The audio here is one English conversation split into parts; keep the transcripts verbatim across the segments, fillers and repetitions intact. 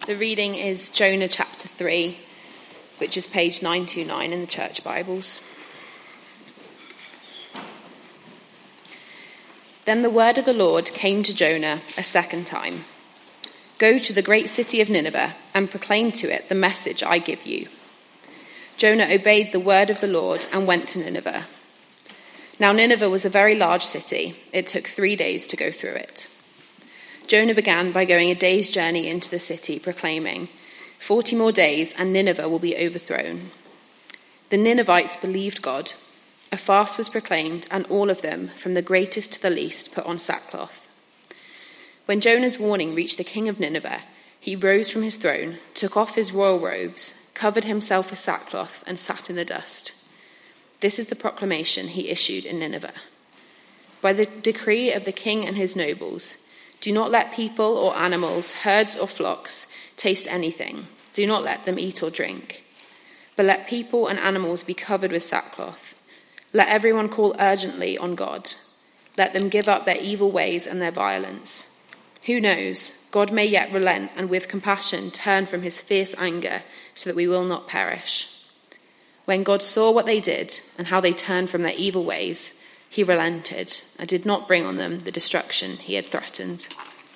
The reading is Jonah chapter three, which is page nine twenty-nine in the church Bibles. Then the word of the Lord came to Jonah a second time. Go to the great city of Nineveh and proclaim to it the message I give you. Jonah obeyed the word of the Lord and went to Nineveh. Now Nineveh was a very large city. It took three days to go through it. Jonah began by going a day's journey into the city, proclaiming, Forty more days and Nineveh will be overthrown. The Ninevites believed God. A fast was proclaimed, and all of them, from the greatest to the least, put on sackcloth. When Jonah's warning reached the king of Nineveh, he rose from his throne, took off his royal robes, covered himself with sackcloth, and sat in the dust. This is the proclamation he issued in Nineveh. By the decree of the king and his nobles, do not let people or animals, herds or flocks, taste anything. Do not let them eat or drink. But let people and animals be covered with sackcloth. Let everyone call urgently on God. Let them give up their evil ways and their violence. Who knows? God may yet relent and with compassion turn from his fierce anger so that we will not perish. When God saw what they did and how they turned from their evil ways, he relented and did not bring on them the destruction he had threatened.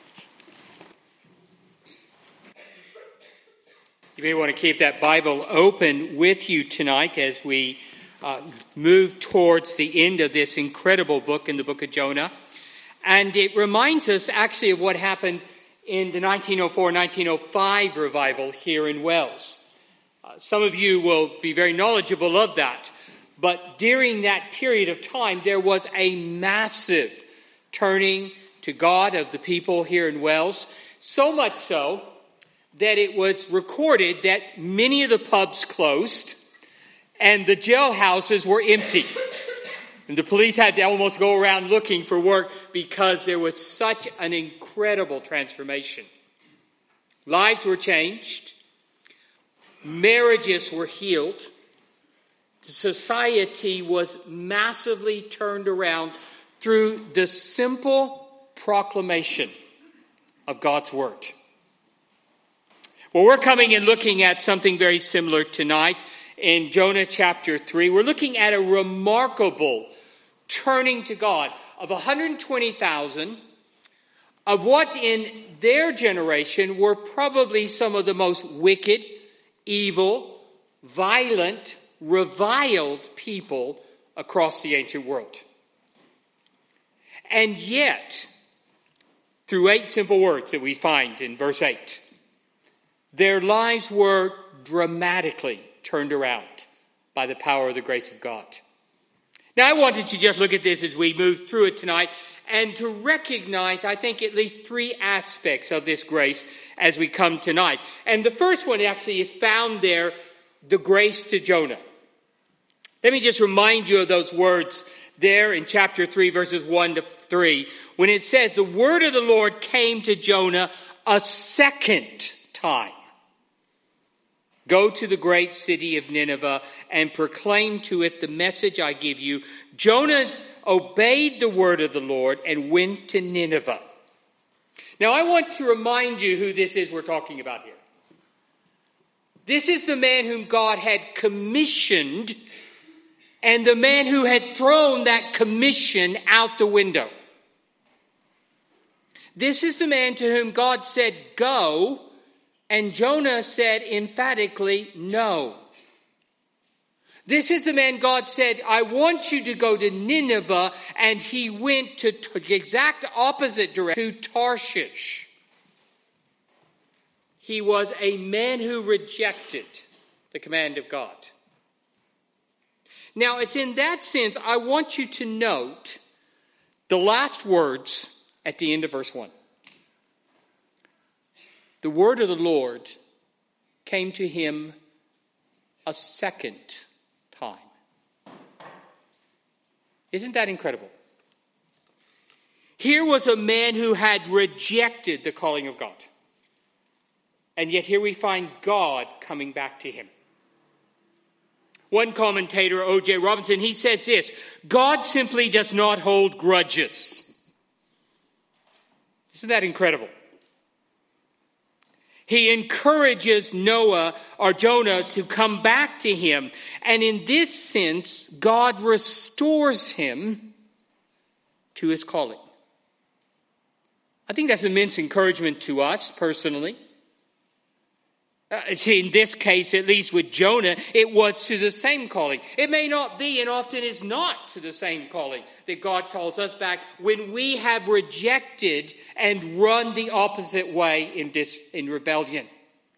You may want to keep that Bible open with you tonight as we uh, move towards the end of this incredible book in the book of Jonah. And it reminds us actually of what happened in the nineteen oh four nineteen oh five revival here in Wales. Uh, some of you will be very knowledgeable of that. But during that period of time, there was a massive turning to God of the people here in Wales. So much so that it was recorded that many of the pubs closed and the jailhouses were empty. And the police had to almost go around looking for work because there was such an incredible transformation. Lives were changed. Marriages were healed. Society was massively turned around through the simple proclamation of God's word. Well, we're coming and looking at something very similar tonight in Jonah chapter three. We're looking at a remarkable turning to God of one hundred twenty thousand of what in their generation were probably some of the most wicked, evil, violent, reviled people across the ancient world. And yet, through eight simple words that we find in verse eight, their lives were dramatically turned around by the power of the grace of God. Now, I wanted to just look at this as we move through it tonight and to recognize, I think, at least three aspects of this grace as we come tonight. And the first one actually is found there, the grace to Jonah. Let me just remind you of those words there in chapter three, verses one to three, when it says, the word of the Lord came to Jonah a second time. Go to the great city of Nineveh and proclaim to it the message I give you. Jonah obeyed the word of the Lord and went to Nineveh. Now, I want to remind you who this is we're talking about here. This is the man whom God had commissioned and the man who had thrown that commission out the window. This is the man to whom God said, go, and Jonah said emphatically, no. This is the man God said, I want you to go to Nineveh, and he went to the exact opposite direction, to Tarshish. He was a man who rejected the command of God. Now, it's in that sense, I want you to note the last words at the end of verse one. The word of the Lord came to him a second time. Isn't that incredible? Here was a man who had rejected the calling of God. And yet here we find God coming back to him. One commentator, O J Robinson, he says this: God simply does not hold grudges. Isn't that incredible? He encourages Noah or Jonah to come back to him. And in this sense, God restores him to his calling. I think that's immense encouragement to us personally. Uh, see, in this case, at least with Jonah, it was to the same calling. It may not be, and often is not, to the same calling that God calls us back when we have rejected and run the opposite way in, dis, in rebellion.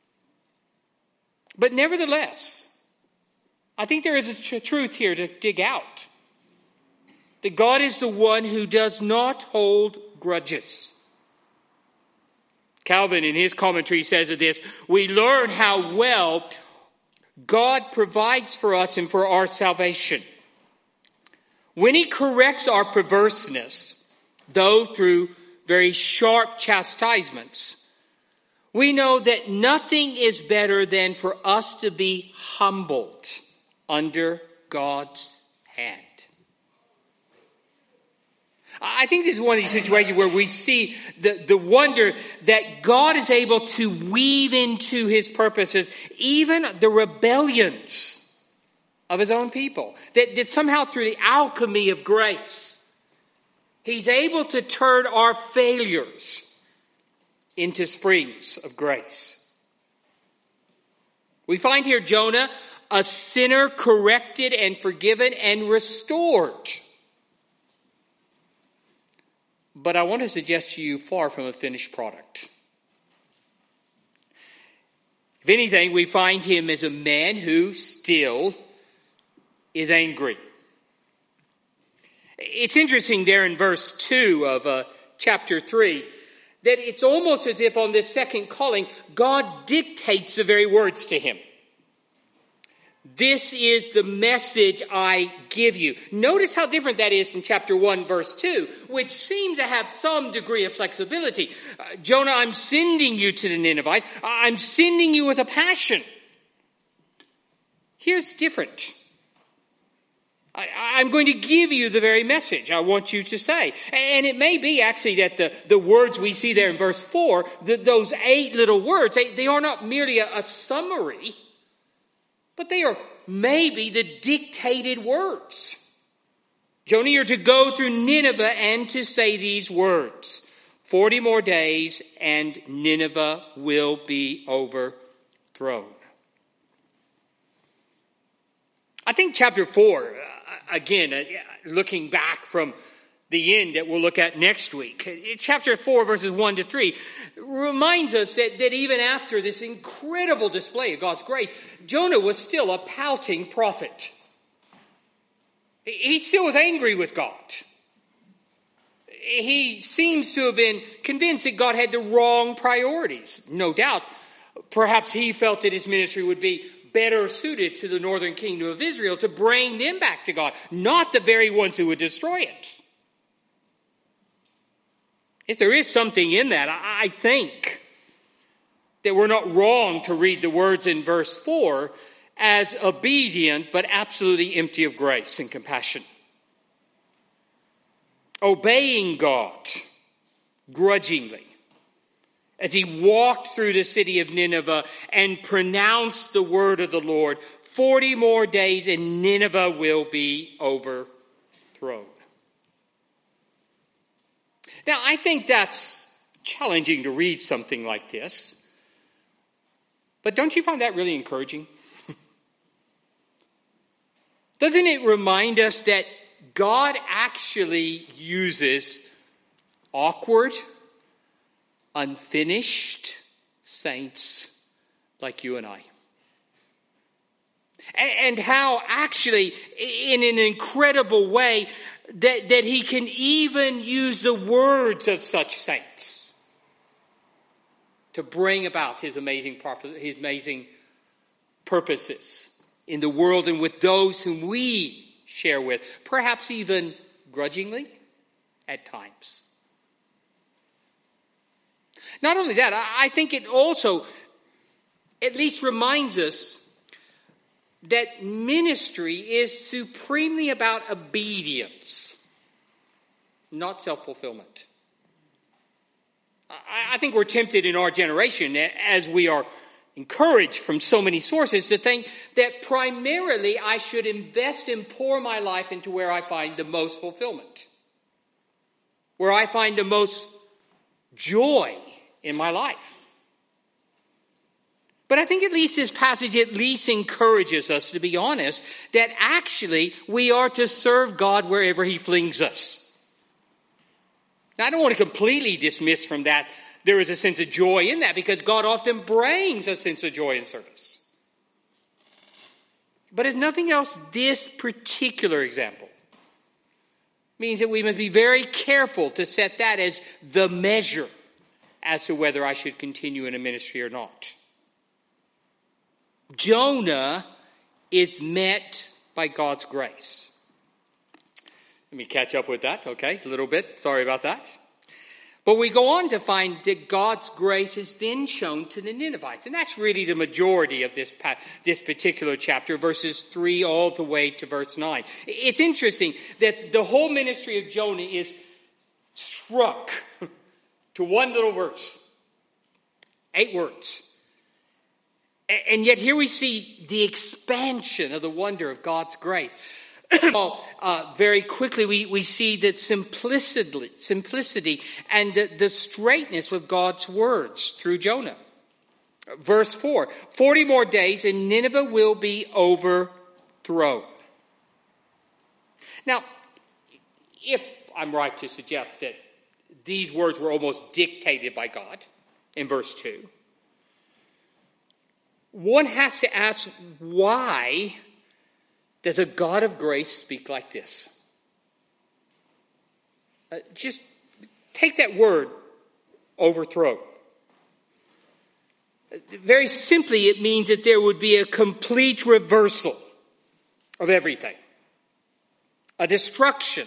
But nevertheless, I think there is a tr- truth here to dig out. That God is the one who does not hold grudges. Calvin, in his commentary, says of this, we learn how well God provides for us and for our salvation. When he corrects our perverseness, though through very sharp chastisements, we know that nothing is better than for us to be humbled under God's hand. I think this is one of these situations where we see the, the wonder that God is able to weave into his purposes even the rebellions of his own people. That, that somehow through the alchemy of grace, he's able to turn our failures into springs of grace. We find here Jonah, a sinner corrected and forgiven and restored. But I want to suggest to you far from a finished product. If anything, we find him as a man who still is angry. It's interesting there in verse two of uh, chapter three that it's almost as if on this second calling, God dictates the very words to him. This is the message I give you. Notice how different that is in chapter one, verse two, which seems to have some degree of flexibility. Uh, Jonah, I'm sending you to the Ninevites. I'm sending you with a passion. Here it's different. I, I'm going to give you the very message I want you to say. And it may be actually that the, the words we see there in verse four, the, those eight little words, they, they are not merely a, a summary, but they are maybe the dictated words. Jonah, you're to go through Nineveh and to say these words. Forty more days and Nineveh will be overthrown. I think chapter four, again, looking back from the end that we'll look at next week. Chapter four, verses one to three, reminds us that, that even after this incredible display of God's grace, Jonah was still a pouting prophet. He still was angry with God. He seems to have been convinced that God had the wrong priorities. No doubt, perhaps he felt that his ministry would be better suited to the northern kingdom of Israel to bring them back to God, not the very ones who would destroy it. If there is something in that, I think that we're not wrong to read the words in verse four as obedient but absolutely empty of grace and compassion. Obeying God grudgingly as he walked through the city of Nineveh and pronounced the word of the Lord, forty more days and Nineveh will be overthrown. Now, I think that's challenging to read something like this. But don't you find that really encouraging? Doesn't it remind us that God actually uses awkward, unfinished saints like you and I? And how actually, in an incredible way, that, that he can even use the words of such saints to bring about his amazing, his amazing purposes in the world and with those whom we share with, perhaps even grudgingly at times. Not only that, I think it also at least reminds us that ministry is supremely about obedience, not self-fulfillment. I think we're tempted in our generation, as we are encouraged from so many sources, to think that primarily I should invest and pour my life into where I find the most fulfillment, where I find the most joy in my life. But I think at least this passage at least encourages us to be honest that actually we are to serve God wherever he flings us. Now, I don't want to completely dismiss from that there is a sense of joy in that, because God often brings a sense of joy in service. But if nothing else, this particular example means that we must be very careful to set that as the measure as to whether I should continue in a ministry or not. Jonah is met by God's grace. Let me catch up with that, okay, a little bit. Sorry about that. But we go on to find that God's grace is then shown to the Ninevites. And that's really the majority of this, this particular chapter, verses three all the way to verse nine. It's interesting that the whole ministry of Jonah is shrunk to one little verse. Eight words. And yet here we see the expansion of the wonder of God's grace. uh, very quickly we, we see that simplicity, simplicity and the, the straightness of God's words through Jonah. Verse four, forty more days and Nineveh will be overthrown. Now, if I'm right to suggest that these words were almost dictated by God in verse two, one has to ask, why does a God of grace speak like this? Uh, just take that word, overthrow. Uh, very simply, it means that there would be a complete reversal of everything. A destruction.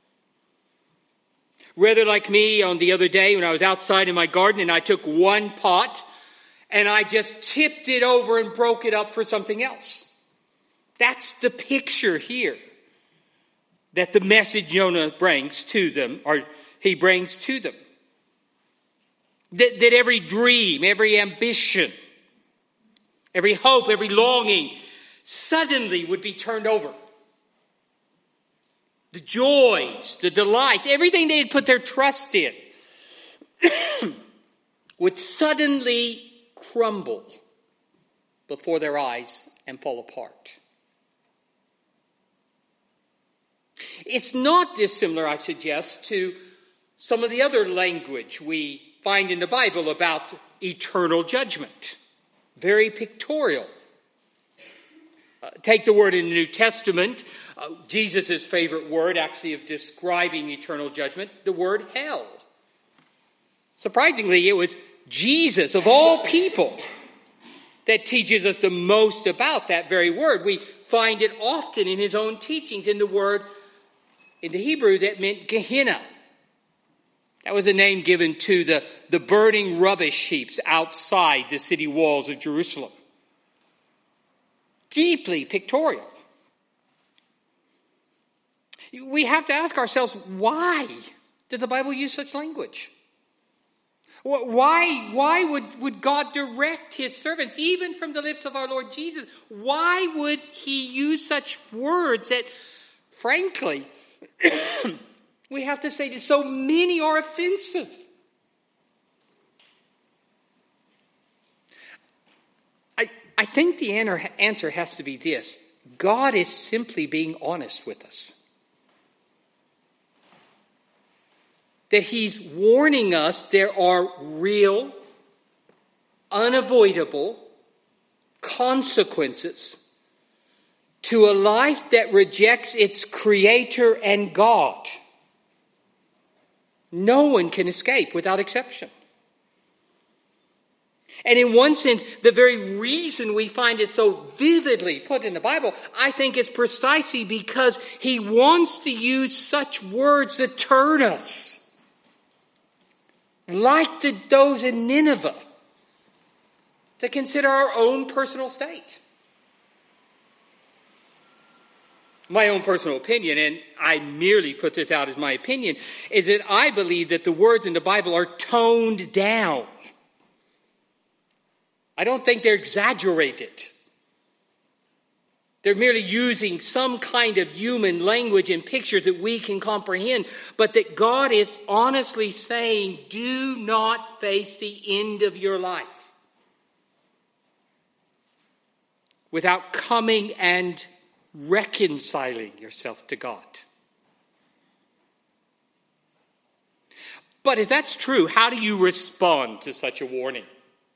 Rather like me on the other day when I was outside in my garden and I took one pot and I just tipped it over and broke it up for something else. That's the picture here that the message Jonah brings to them, or he brings to them. That, that every dream, every ambition, every hope, every longing suddenly would be turned over. The joys, the delights, everything they had put their trust in would suddenly crumble before their eyes and fall apart. It's not dissimilar, I suggest, to some of the other language we find in the Bible about eternal judgment. Very pictorial. Uh, take the word in the New Testament, uh, Jesus' favorite word actually of describing eternal judgment, the word hell. Surprisingly, it was Jesus, of all people, that teaches us the most about that very word. We find it often in his own teachings in the word, in the Hebrew, that meant Gehenna. That was a name given to the, the burning rubbish heaps outside the city walls of Jerusalem. Deeply pictorial. We have to ask ourselves, why did the Bible use such language? Why, why would, would God direct his servants, even from the lips of our Lord Jesus? Why would he use such words that, frankly, we have to say that so many are offensive? I, I think the answer has to be this. God is simply being honest with us. That he's warning us there are real, unavoidable consequences to a life that rejects its creator and God. No one can escape without exception. And in one sense, the very reason we find it so vividly put in the Bible, I think it's precisely because he wants to use such words that turn us. Like the, those in Nineveh, to consider our own personal state. My own personal opinion, and I merely put this out as my opinion, is that I believe that the words in the Bible are toned down. I don't think they're exaggerated. They're merely using some kind of human language and pictures that we can comprehend, but that God is honestly saying, do not face the end of your life without coming and reconciling yourself to God. But if that's true, how do you respond to such a warning?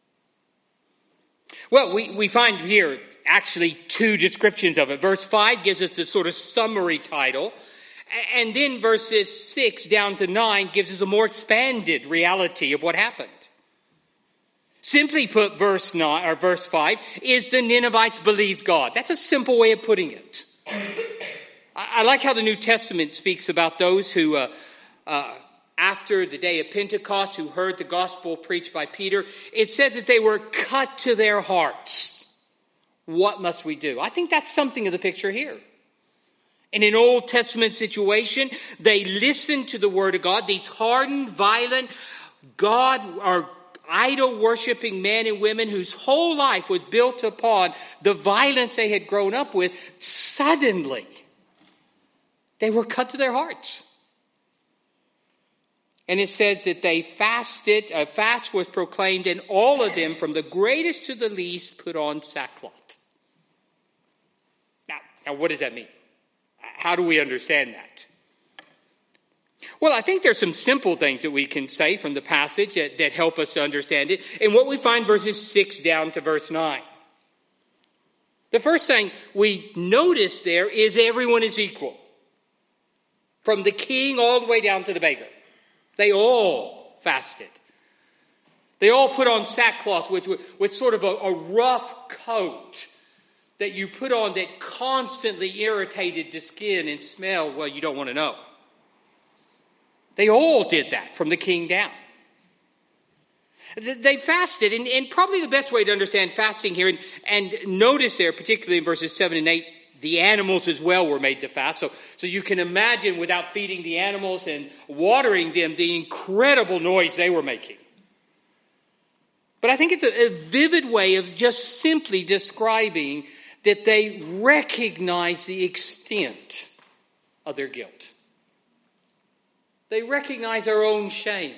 Well, we, we find here actually two descriptions of it. Verse five gives us the sort of summary title. And then verses six down to nine gives us a more expanded reality of what happened. Simply put, verse nine or verse five is the Ninevites believed God. That's a simple way of putting it. I, I like how the New Testament speaks about those who, uh, uh, after the day of Pentecost, who heard the gospel preached by Peter. It says that they were cut to their hearts. What must we do? I think that's something of the picture here. In an Old Testament situation, they listened to the word of God. These hardened, violent, God or idol-worshiping men and women whose whole life was built upon the violence they had grown up with, suddenly they were cut to their hearts. And it says that they fasted, a fast was proclaimed, and all of them, from the greatest to the least, put on sackcloth. Now, now what does that mean? How do we understand that? Well, I think there's some simple things that we can say from the passage that, that help us to understand it. And what we find verses six down to verse nine. The first thing we notice there is everyone is equal. From the king all the way down to the beggar. They all fasted. They all put on sackcloth, which was sort of a, a rough coat that you put on that constantly irritated the skin and smelled, well, you don't want to know. They all did that from the king down. They fasted, and, and probably the best way to understand fasting here, and, and notice there, particularly in verses seven and eight, the animals as well were made to fast. So, so you can imagine, without feeding the animals and watering them, the incredible noise they were making. But I think it's a, a vivid way of just simply describing that they recognize the extent of their guilt. They recognize their own shame.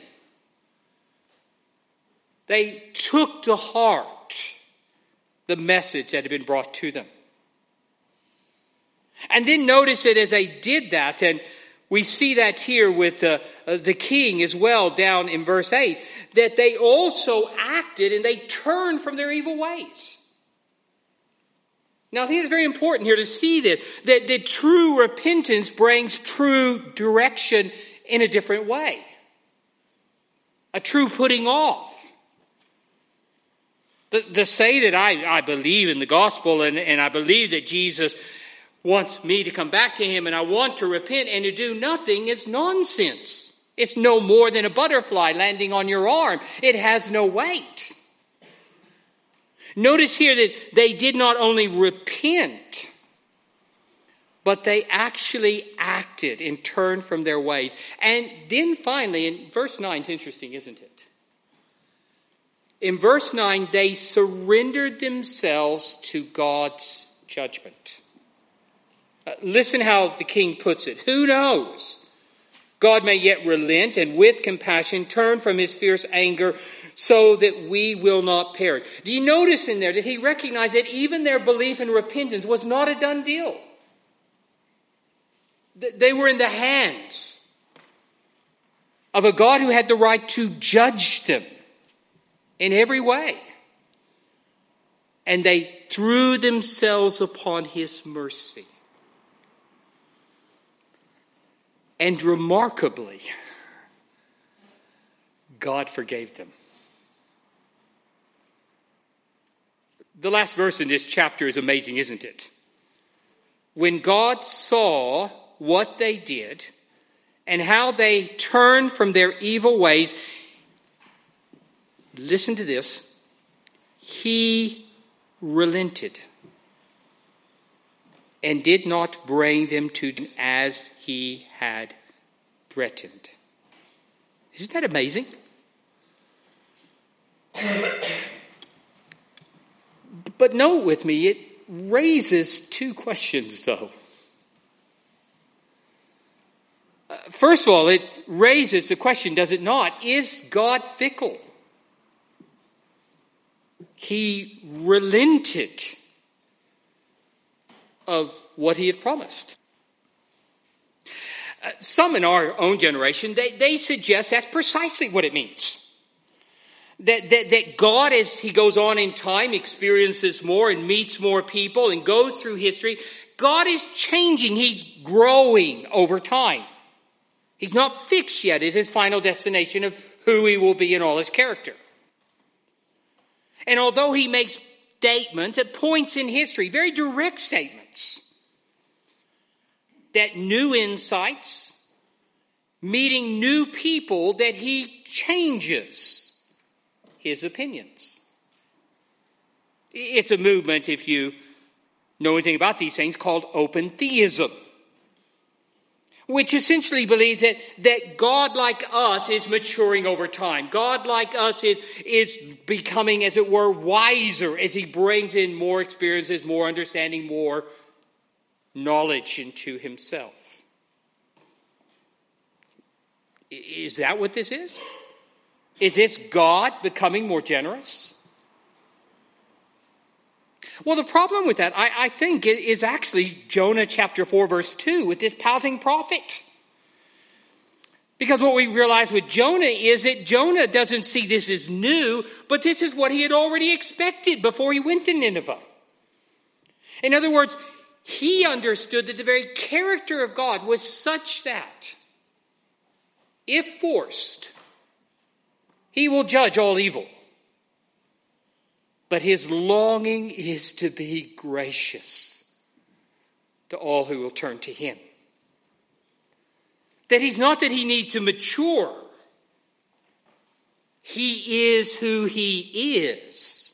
They took to heart the message that had been brought to them. And then notice that as they did that, and we see that here with uh, uh, the king as well down in verse eight, that they also acted and they turned from their evil ways. Now I think it's very important here to see this, that, that true repentance brings true direction in a different way. A true putting off. To, to say that I, I believe in the gospel and, and I believe that Jesus wants me to come back to him and I want to repent and to do nothing is nonsense. It's no more than a butterfly landing on your arm. It has no weight. Notice here that they did not only repent, but they actually acted and turned from their ways. And then finally, in verse nine, it's interesting, isn't it? In verse nine, they surrendered themselves to God's judgment. Uh, listen how the king puts it. Who knows? God may yet relent and with compassion turn from his fierce anger so that we will not perish. Do you notice in there that he recognized that even their belief in repentance was not a done deal? They were in the hands of a God who had the right to judge them in every way. And they threw themselves upon his mercy. And remarkably, God forgave them. The last verse in this chapter is amazing, isn't it? When God saw what they did and how they turned from their evil ways, listen to this, he relented. and did not bring them to them as he had threatened. Isn't that amazing? But note with me, it raises two questions, though. Uh, first of all, it raises the question, does it not? Is God fickle? He relented of what he had promised. Uh, some in our own generation, they, they suggest that's precisely what it means. That, that, that God, as he goes on in time, experiences more and meets more people and goes through history, God is changing. He's growing over time. He's not fixed yet at his final destination of who he will be in all his character. And although he makes statements at points in history, very direct statements, that new insights, meeting new people, that he changes his opinions. It's a movement, if you know anything about these things, called open theism, which essentially believes that, that God, like us, is maturing over time. God, like us, is, is becoming, as it were, wiser as he brings in more experiences, more understanding, more knowledge into himself. Is that what this is? Is this God becoming more generous? Well, the problem with that, I, I think, is actually Jonah chapter four, verse two, with this pouting prophet. Because what we realize with Jonah is that Jonah doesn't see this as new, but this is what he had already expected before he went to Nineveh. In other words, he understood that the very character of God was such that, if forced, he will judge all evil. But his longing is to be gracious to all who will turn to him. That he's not that he needs to mature. He is who he is.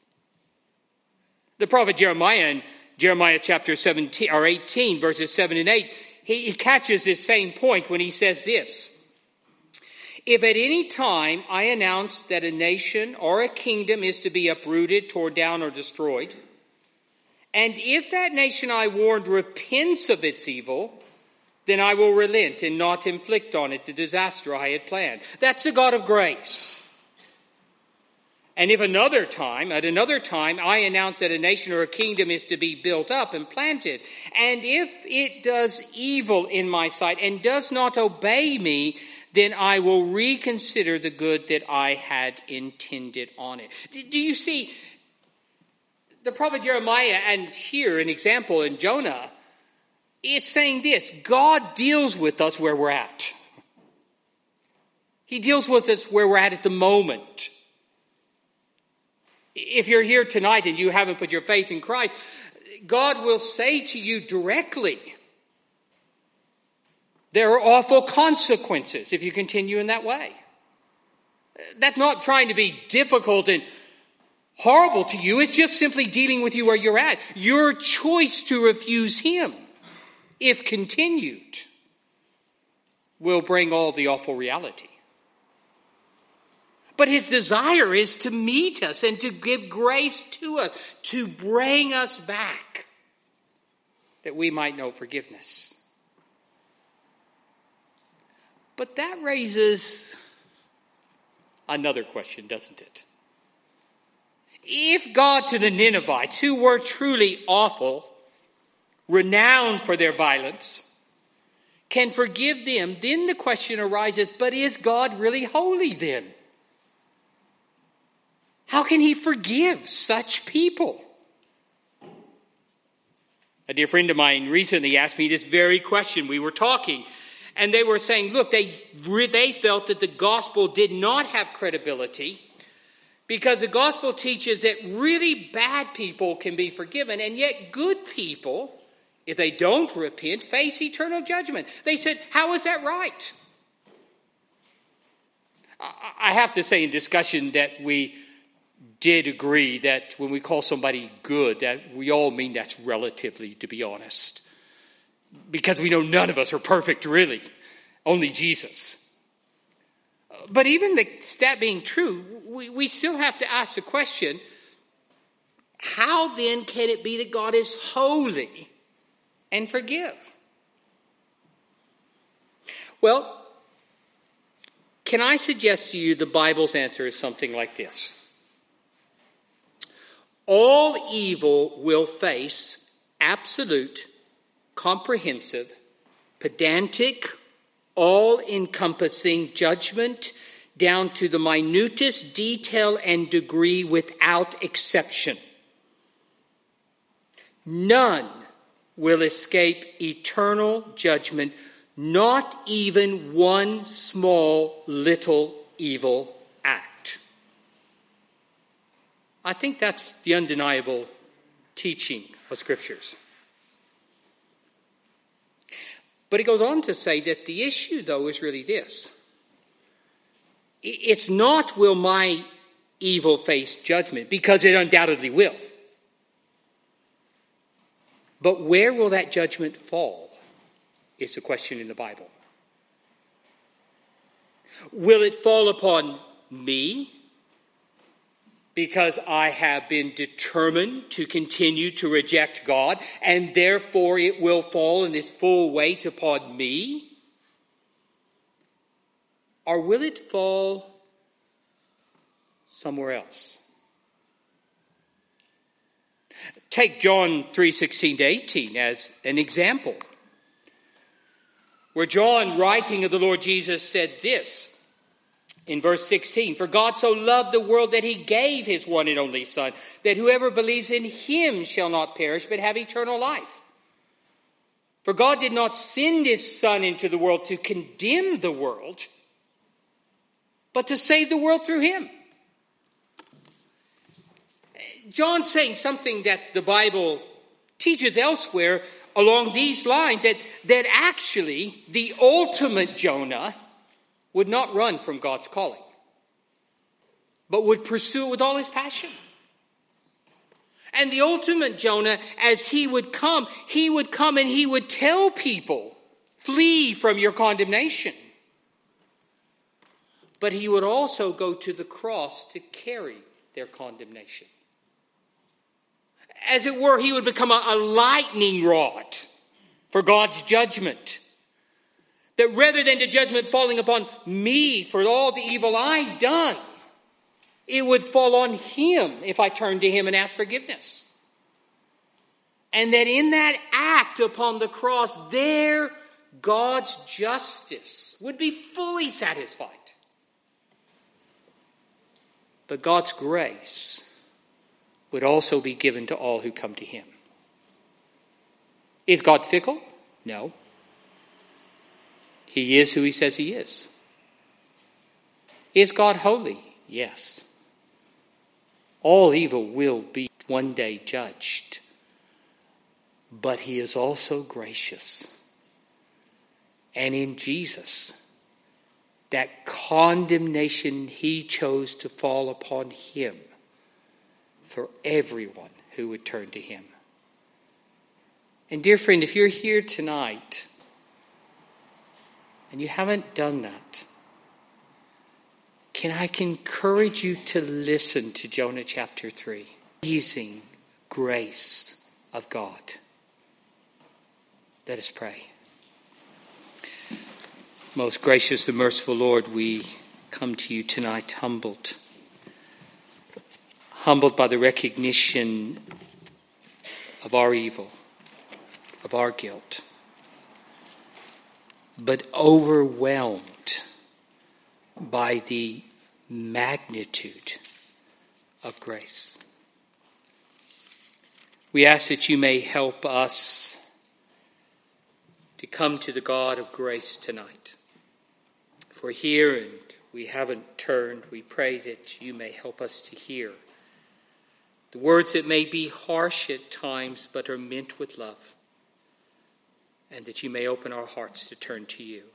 The prophet Jeremiah in Jeremiah chapter seventeen or eighteen, verses seven and eight, he, he catches this same point when he says this. If at any time I announce that a nation or a kingdom is to be uprooted, torn down, or destroyed, and if that nation I warned repents of its evil, then I will relent and not inflict on it the disaster I had planned. That's the God of grace. And if another time, at another time, I announce that a nation or a kingdom is to be built up and planted, and if it does evil in my sight and does not obey me, then I will reconsider the good that I had intended on it. Do you see, the prophet Jeremiah, and here an example in Jonah, is saying this: God deals with us where we're at. He deals with us where we're at at the moment. If you're here tonight and you haven't put your faith in Christ, God will say to you directly, there are awful consequences if you continue in that way. That's not trying to be difficult and horrible to you. It's just simply dealing with you where you're at. Your choice to refuse him, if continued, will bring all the awful reality. But his desire is to meet us and to give grace to us, to bring us back, that we might know forgiveness. But that raises another question, doesn't it? If God to the Ninevites, who were truly awful, renowned for their violence, can forgive them, then the question arises, but is God really holy then? How can he forgive such people? A dear friend of mine recently asked me this very question. We were talking, and they were saying, look, they, they felt that the gospel did not have credibility because the gospel teaches that really bad people can be forgiven, and yet good people, if they don't repent, face eternal judgment. They said, how is that right? I have to say in discussion that we did agree that when we call somebody good, that we all mean that's relatively, to be honest. Because we know none of us are perfect, really. Only Jesus. But even the, that being true, we, we still have to ask the question, how then can it be that God is holy and forgive? Well, can I suggest to you the Bible's answer is something like this. All evil will face absolute, comprehensive, pedantic, all-encompassing judgment down to the minutest detail and degree without exception. None will escape eternal judgment, not even one small little evil act. I think that's the undeniable teaching of Scriptures. But he goes on to say that the issue, though, is really this. It's not will my evil face judgment, because it undoubtedly will. But where will that judgment fall is the question in the Bible. Will it fall upon me because I have been determined to continue to reject God, and therefore it will fall in its full weight upon me? Or will it fall somewhere else? Take John three sixteen to eighteen as an example, where John, writing of the Lord Jesus, said this in verse sixteen, "For God so loved the world that he gave his one and only Son, that whoever believes in him shall not perish but have eternal life. For God did not send his Son into the world to condemn the world, but to save the world through him." John's saying something that the Bible teaches elsewhere along these lines, that, that actually the ultimate Jonah would not run from God's calling, but would pursue it with all his passion. And the ultimate Jonah, as he would come, he would come and he would tell people, flee from your condemnation. But he would also go to the cross to carry their condemnation. As it were, he would become a, a lightning rod for God's judgment. That rather than the judgment falling upon me for all the evil I've done, it would fall on him if I turned to him and asked forgiveness. And that in that act upon the cross, there God's justice would be fully satisfied. But God's grace would also be given to all who come to him. Is God fickle? No. He is who he says he is. Is God holy? Yes. All evil will be one day judged. But he is also gracious. And in Jesus, that condemnation he chose to fall upon him for everyone who would turn to him. And dear friend, if you're here tonight and you haven't done that, can I encourage you to listen to Jonah chapter three? Amazing grace of God. Let us pray. Most gracious and merciful Lord, we come to you tonight humbled. Humbled by the recognition of our evil, of our guilt, but overwhelmed by the magnitude of grace. We ask that you may help us to come to the God of grace tonight. If we're here and we haven't turned, we pray that you may help us to hear the words that may be harsh at times, but are meant with love. And that you may open our hearts to turn to you.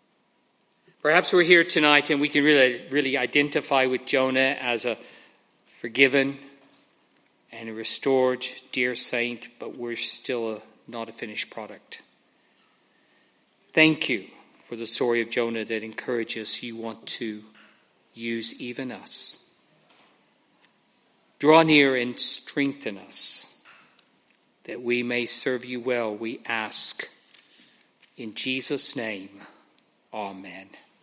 Perhaps we're here tonight and we can really, really identify with Jonah as a forgiven and restored, dear saint, but we're still a, not a finished product. Thank you for the story of Jonah that encourages you want to use even us. Draw near and strengthen us, that we may serve you well, we ask. In Jesus' name, amen.